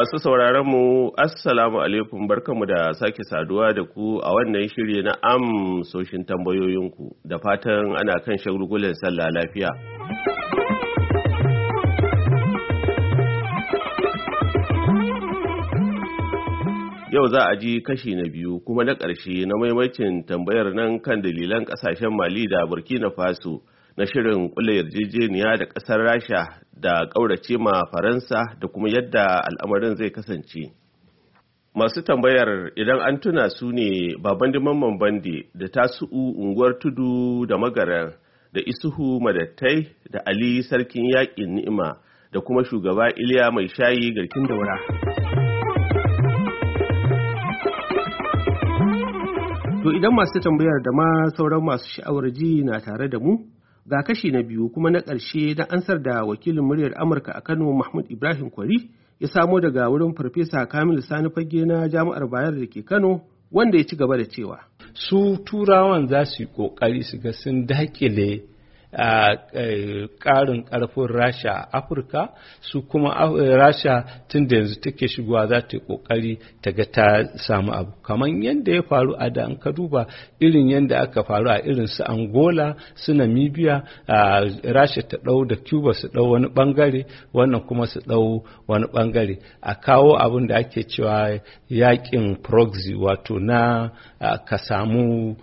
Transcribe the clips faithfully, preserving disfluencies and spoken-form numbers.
Masu sauraron mu assalamu alaikum, barkanmu da sake saduwa da ku a wannan shiri na amsoshin tambayoyinku, da fatan ana kan shagulgulan sallah lafiya. Yau za a ji kashi na biyu kuma na ƙarshe na maimacin tambayar nan kan dalilan ƙasashen Mali da Burkina Faso na shirin kula yarjejeniya da ƙasar Rasha da ƙaurace ma Faransa da kuma yadda al'amarin zai kasance. Masu tambayar idan an tuna su ne Babandi Mamman Bande da Tasu'u Unguwar Tudu da Magaran da Isuhu Madattai da Ali Sarkin Yaƙin Ni'ima da kuma shugaba Iliya Mai Shayi Garkin Daura. To idan masu tambayar da ma sauran masu sha'awar ji na tare da mu, ga kashi na biyu kuma na ƙarshe na ansar da wakilin muryar Amurka a Kano Mahmud Ibrahim Kwari ya samo daga wurin Farfesa Kamilu Sani Fage na Jami'ar Bayero da ke Kano, wanda ya ci gaba da cewa. Su Turawan za su yi ƙoƙari su ga sun dakile a ƙarin ƙarfin Rasha a Afirka, su kuma Rasha tun da yanzu take shigowa za ta yi ƙoƙari ta ga ta samu abu kamar yadda ya faru a da an ka duba irin yadda aka faru a irin su Angola su Namibia, Rasha ta ɗau da Cuba su ɗau wani ɓangare, wannan kuma su ɗau wani ɓangare, a kawo abin da ake cewa yaƙin proxy, wato na ka samu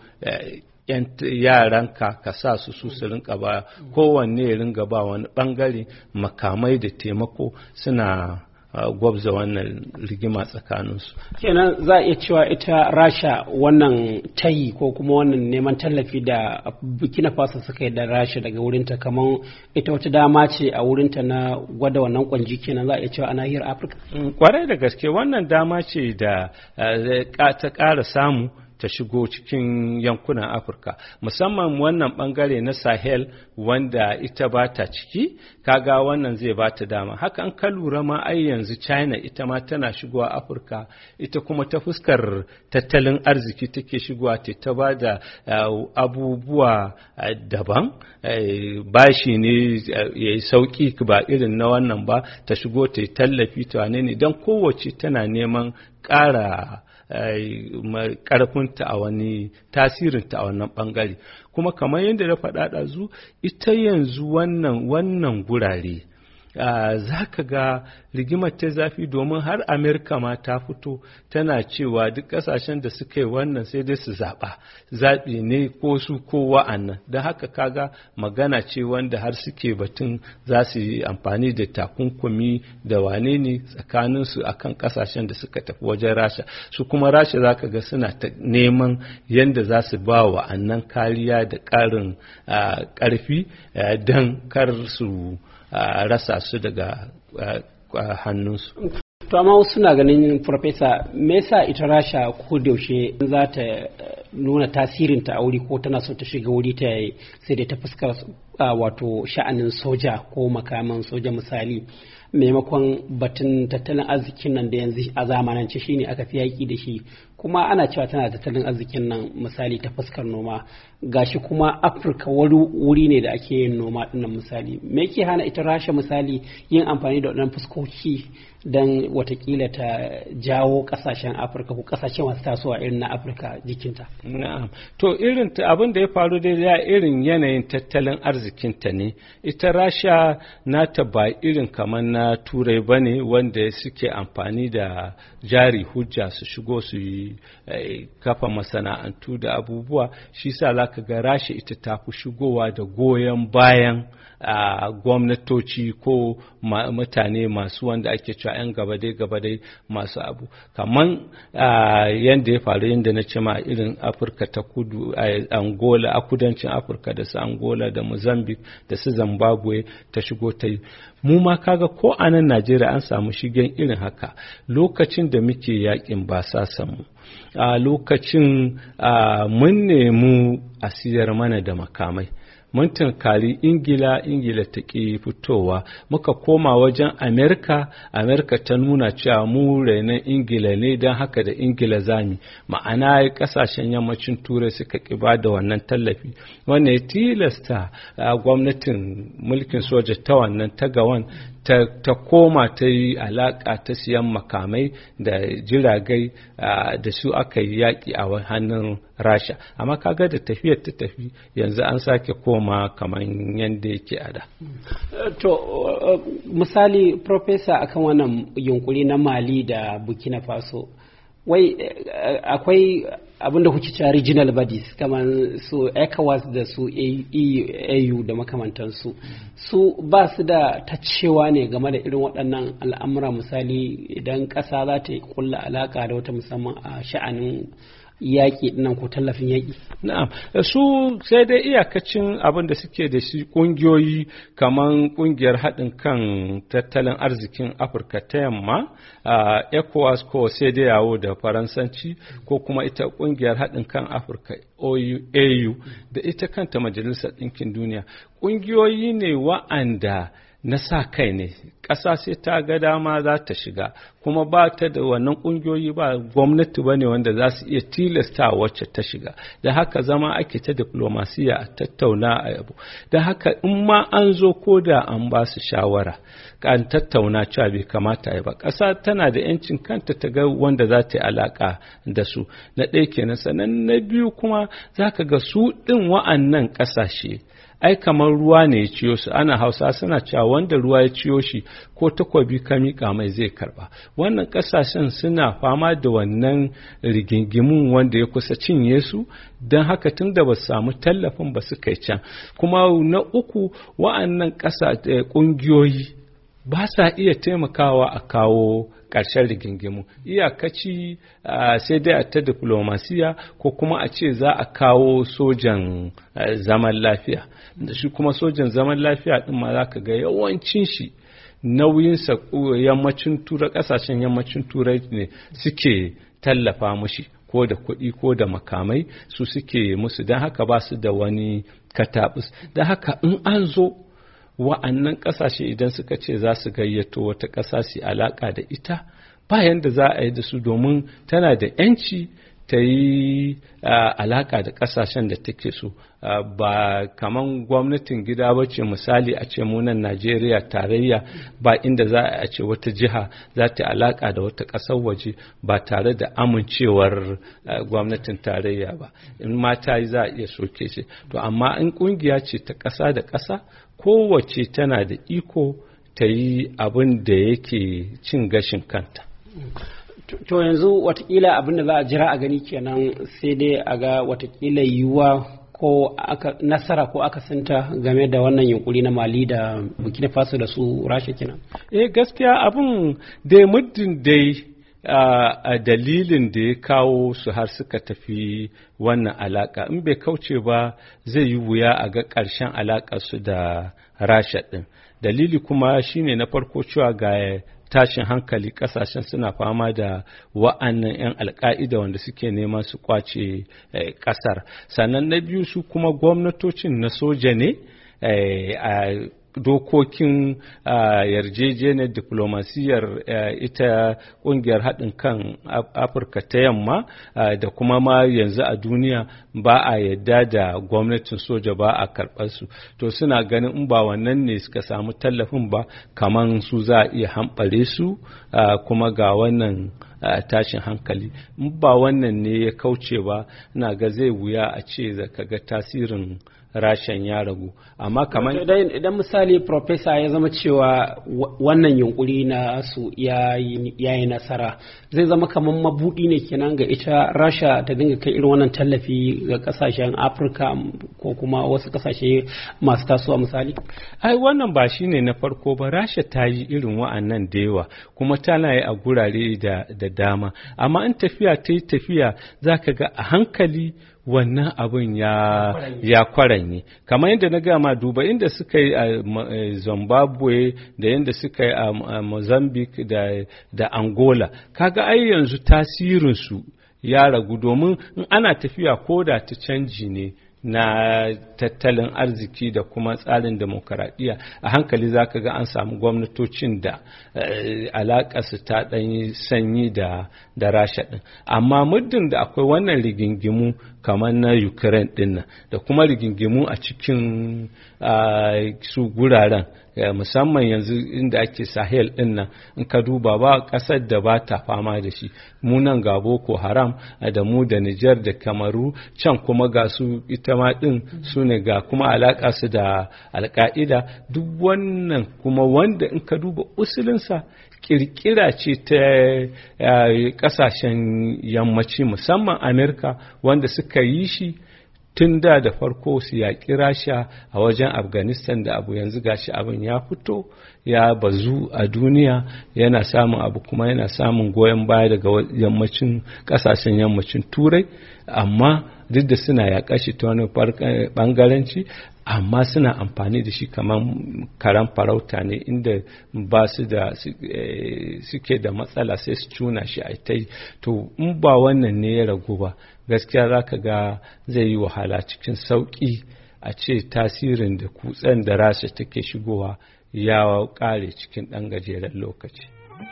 yaranka ka sa su su su rinka ba kowanne ya ringa ba wani bangare makamai da taimako suna gwabza wannan rigima tsakaninsu. Kenan za a iya cewa ita Rasha wannan tayi ko kuma wannan neman tallafi da Burkina Faso suka yi da Rasha daga wurinta, kamar ita wata dama ce a wurinta na gwada wannan kwanji, kenan za a iya cewa a nahiyar Afirka. Kwarai da gaske wannan dama ce da ta ƙara samu ta shigo cikin yankunan Afirka, musamman wannan bangare na Sahel wanda ita ba ta ciki, kaga wannan zai ba ta dama. Haka an ka lura ma ai yanzu China ita ma tana shigowa Afirka, ita kuma ta fuskar tattalin arziki take shigowa ta ta ba da abubuwa daban, bashi ne ya yi sauki ba irin na wannan ba, ta shigo ta yi tallafi ta wane ne, don kowace tana neman ƙara karfinta a wani tasirinta a wannan bangare. Kuma kamar yadda na faɗa ɗazu, ita yanzu wannan wannan gurare za ka ga rigimar ta zafi, domin har Amerika ma ta fito tana cewa duk ƙasashen da suka yi wannan sai dai su zaɓa, zaɓi ne ko su ko wa'annan. Don haka kaga magana ce wanda har suke batun za su yi amfani da takunkumi da wane ne tsakaninsu a kan ƙasashen da suka tafi wajen Rasha. Su kuma Rasha za ka ga suna ta neman yadda za su ba wa'annan kariya da ƙarin ƙarfi don kar su a rasa su daga hannunsu. To amma wasu suna ganin, Farfesa, me yasa ita Rasha ko da yaushe za ta nuna tasirinta a wuri ko tana so ta shiga wuri ta yi sai dai ta fuskar wato sha'anin soja ko makaman soja misali, maimakon batun tattalin arzikin nan da yanzu a zamanance shine aka fi yaƙi da shi, kuma ana cewa tana tattalin arzikin nan misali ta fuskar noma, gashi kuma Afirka wani wuri ne da ake yin noma dinnan misali. Me yake hana ita Rasha misali yin amfani da waɗannan fuskoki don watakila ta jawo ƙasashen Afirka ko ƙasashen masu tasowa irin na Afirka jikinta? Na'am. To irin abin da ya faru da ya irin yanayin tattalin arzikinta ne. Ita Rasha nata ba irin kamar na Turai bane wanda suke amfani da jari hujja su shigo su yi kafa masana'antu da abubuwa. Shi sa za ka ga Rasha ita ta fi shigowa da goyon bayan a gwamnatoci ko mutane masu wanda ake cewa 'yan gabadai gabadai masu abu, kaman yadda ya faru yadda na ce ma irin Afirka ta kudu, Angola, a kudancin Afirka da su Angola da Mozambique da su Zimbabwe ta shigo ta yi. Mu ma kaga ko a nan Najeriya an samu shigen irin haka lokacin da muke yakin basasan mu. A lokacin mun nemi a siyar mana da makamai, mun tunkari ingila ingila ta ƙi fitowa, muka koma wajen amerika amerika ta nuna cewa mu rainon ingila ne, don haka da ingila zami, ma'ana ƙasashen yammacin turai suka ƙi ba da wannan tallafi, wannan ya tilasta gwamnatin mulkin soja ta wannan ta gawan ta, ta koma ta yi alaƙa ta siyan makamai da jiragai da su aka yi yaƙi a hannun rasha amma kaga da tafiyar ta tafi yanzu an sake koma kamar yadda yake a da. To misali professor akan wannan yunkuri na Mali da Burkina Faso wai akwai abin da kuke cewa regional bodies kamar su ECOWAS da su A U da makamantansu su ba su da tacewa ne game da irin waɗannan al'amura misali idan ƙasa za ta yi kulla alaƙa da wata musamman a sha'anin yaƙi dinnan ko tallafin yaƙi. Na'am, su sai dai iyakacin abin da suke da shi ƙungiyoyi kamar ƙungiyar haɗin kan tattalin arzikin Afirka ta yamma, ECOWAS ko sai dai yawo da Faransanci ko kuma ita ƙungiyar haɗin kan Afirka A U da ita kanta Majalisar Ɗinkin Duniya. Ƙungiyoyi ne wa'anda na sa kai ne, ƙasa sai ta ga dama za ta shiga kuma ba ta da wannan ƙungiyoyi ba gwamnati ba ne wanda za su iya tilasta wacce ta shiga da haka zama ake ta diplomasiya a tattauna a yabo da haka in ma an zo ko da an ba su shawara an tattauna cewa bai kamata ya ba ƙasa tana da yancin kanta ta ga wanda za ta yi alaƙa da su na ɗaya kenan sannan na biyu kuma za ka ga su ɗin wa'annan ƙasashe ai kamar ruwa ne ya ciyo su ana hausa suna cewa wanda ruwa ya ciyo shi ko takobi ka miƙa mai zai karba wannan ƙasashen suna fama da wannan rigingimun wanda ya kusa cinye su don haka tun da ba su samu tallafin ba su kai can kuma na uku wa'annan ƙasa ƙungiyoyi ba sa iya taimakawa a kawo ƙarshen rigingimu iyakaci sai dai a ta diplomasiya ko kuma a ce za a kawo sojan zaman lafiya da shi kuma sojan zaman lafiya ɗin ma za ka ga yawancin shi nauyinsa yammacin turai ƙasashen yammacin turai ne suke tallafa mushi ko da kuɗi ko da makamai su suke musu don haka ba su da wani katabus don haka in an zo wa'annan ƙasashe idan suka ce za su gayyato wata ƙasa su alaƙa da ita bayan da za a yi da su domin tana da 'yanci ta yi alaƙa da ƙasashen da take so ba kaman gwamnatin gida ba ce misali a ce munan Najeriya tarayya ba inda za a ce wata jiha za ta alaƙa da wata ƙasar waje ba tare da amincewar gwamnatin tarayya ba in mata yi za a iya soke shi to amma in ƙungiya ce ta ƙasa da ƙasa kowace tana da iko ta yi abin da yake cin gashin kanta. To yanzu watakila abin da za a jira a gani kenan sai dai a ga watakila yiwuwa ko aka nasara ko aka santa game da wannan yunkuri na Mali da Burkina Faso da su Rasha kenan. Eh gaskiya abin da muddin dai a dalilin da ya kawo su har suka tafi wannan alaka in bai kauce ba zai yi wuya a ga ƙarshen alaƙar su da Rasha ɗin dalili kuma shine na farko cewa ga tashin hankali kasashen suna fama da wa'annan 'yan alka'ida wanda suke neman su kwace kasar sannan na biyu su kuma gwamnatocin na soja ne a dokokin yarjejeniyar diplomasiyar ita kungiyar haɗin kan afirka ta yamma da kuma ma yanzu a duniya ba a yadda da gwamnatin soja ba a karɓar su to suna ganin in ba wannan ne suka samu tallafin ba kaman su za a iya hamɓare su kuma ga wannan tashin hankali in ba wannan ne ya kauce ba ina ga zai wuya a ce zaka ga tasirin rashin ya ragu amma kamar idan misali professor ya zama cewa wannan yunkuri na su ya yi nasara zai zama kamar mabudi ne kenan ga ita rasha ta dinga kai irin wannan tallafi ga kasashen afirka ko kuma wasu kasashe masu tasowa misali ai wannan ba shine na farko ba rasha ta yi irin wa'annan da yawa kuma tana yi a gurare da, da dama amma in tafiya ta yi tafiya zaka ga a hankali wannan abin ya ya kwaranye kamar yadda na gama duba inda suka yi a Zimbabwe da yadda suka yi a Mozambique da da Angola kaga ai yanzu tasirin su ya ragu domin in ana tafiya koda ta canji ne na tattalin arziki da kuma tsarin demokaradiyya a hankali za ka ga an samu gwamnatocin da alaƙarsu ta ɗanyi sanyi da da rasha ɗin amma muddin da akwai wannan rigingimu kamar na Ukraine din nan da kuma rigingimu a cikin su guraren musamman yanzu inda ake Sahel din nan in ka duba ba kasar da ba ta fama da shi mu nan ga Boko Haram da mu da Niger da Kamaru can kuma ga su ita ma din su ne ga kuma alaka su da Al-Qaida duk wannan kuma wanda in ka duba usulinsa kirkira ce ta kasashen yammaci musamman Amerika wanda suka yi shi tun da da farko su yaƙi Rasha a wajen Afghanistan da abu yanzu gashi abin ya fito ya bazu a duniya yana samun abu kuma yana samun goyon baya daga yammacin kasashen yammacin Turai amma duk da suna yaƙa shi ta wani ɓangaranci amma suna amfani da shi kamar karan farauta ne inda ba su da suke da matsala sai su cuna shi a ta yi to in ba wannan ne ya ragu ba gaskiya za ka ga zai yi wahala cikin sauƙi a ce tasirin da kutsen da Rasha take shigowa ya ƙare cikin ɗan gajeren lokaci.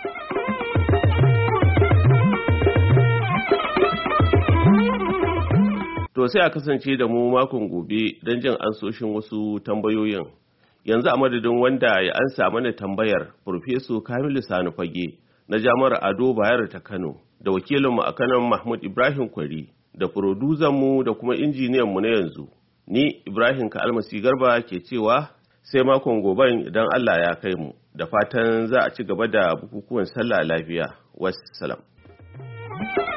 To sai a kasance da mu makon gobe don jin ansoshin wasu tambayoyin. Yanzu a madadin wanda ya ansa mana tambayar Farfeso Kamilu Sani Fage na Jami'ar Ado Bayero ta Kano da wakilinmu a Kano Mahmud Ibrahim Kwari da mu da kuma injiniyanmu na yanzu. Ni Ibrahim Ka'almasi Garba ke cewa sai makon goben idan Allah ya kai mu da fatan za a ci gaba da bukukuwan sallah lafiya. Wassalam.